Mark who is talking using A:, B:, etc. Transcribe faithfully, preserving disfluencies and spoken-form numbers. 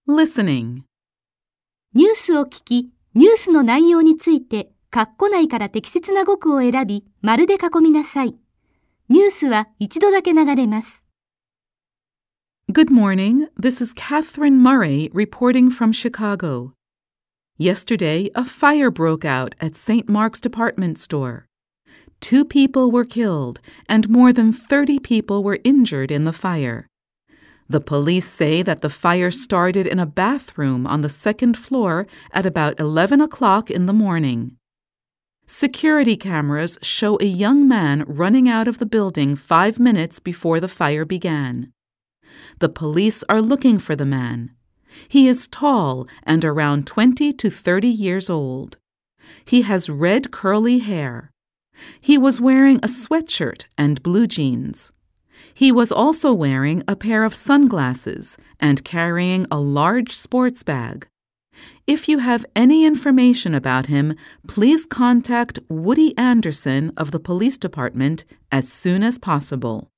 A: Listening.
B: ニュースを聞き、ニュースの内容について、括弧内から適切な語句を選び、丸で囲みなさい。ニュースは一度だけ流れます。
A: Good morning. This is Catherine Murray reporting from Chicago. Yesterday, a fire broke out at Saint Mark's department store. Two people were killed and more than thirty people were injured in the fire. The police say that the fire started in a bathroom on the second floor at about eleven o'clock in the morning. Security cameras show a young man running out of the building five minutes before the fire began. The police are looking for the man. He is tall and around twenty to thirty years old. He has red curly hair. He was wearing a sweatshirt and blue jeans. He was also wearing a pair of sunglasses and carrying a large sports bag. If you have any information about him, please contact Woody Anderson of the police department as soon as possible.